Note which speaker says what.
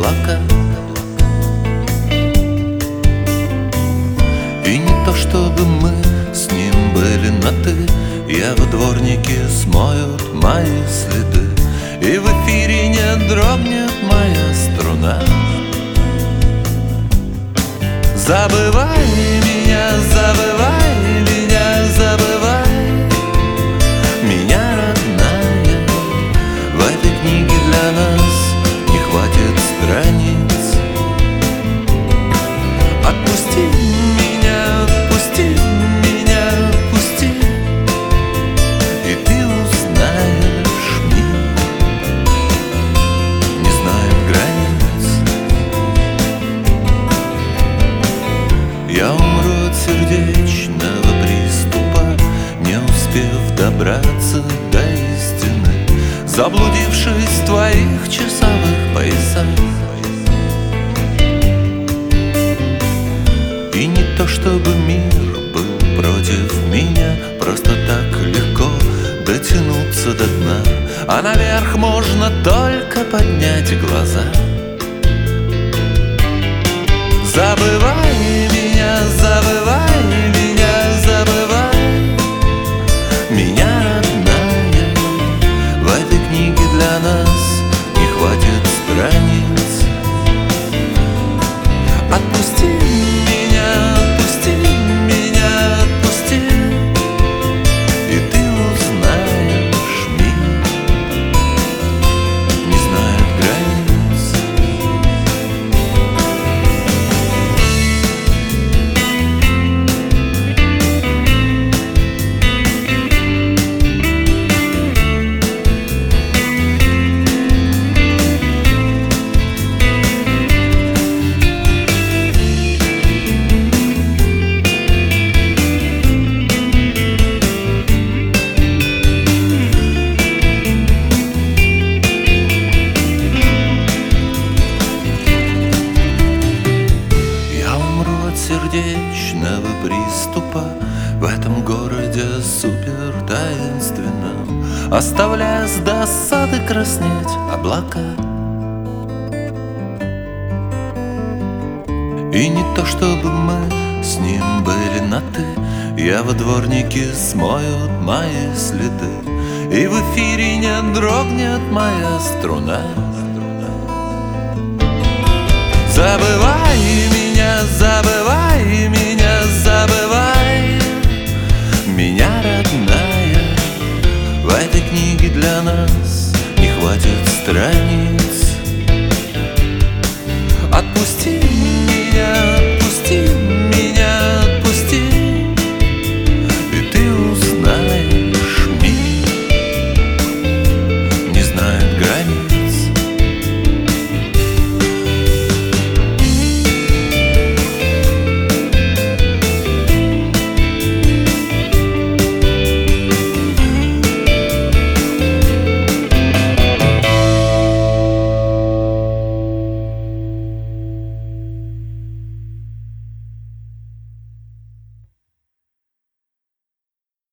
Speaker 1: облака. И не то чтобы мы с ним были на «ты», его дворники смоют мои следы, и в эфире не дрогнет моя струна. Забывай меня, забывай меня, забывай меня, родная. В этой книге для нас не хватит страниц. Отпусти меня, отпусти меня, отпусти, и ты узнаешь мир не знает границ. Я умру от сердечного приступа, не успев добраться до истины, заблудившись в твоих часовых поясах. И не то чтобы мир был против меня, просто так легко дотянуться до дна, а наверх можно только поднять глаза. Забывай меня, забывай меня, забывай меня, родная. В этой книге для нас не хватит страниц. Отпусти меня, отпусти меня, отпусти, и ты узнаешь мир не знает границ. Сердечного приступа в этом городе супер таинственном, оставляя с досады краснеть облака. И не то чтобы мы с ним были на «ты», его дворники смоют мои следы, и в эфире не дрогнет моя струна. Забывай меня, забывай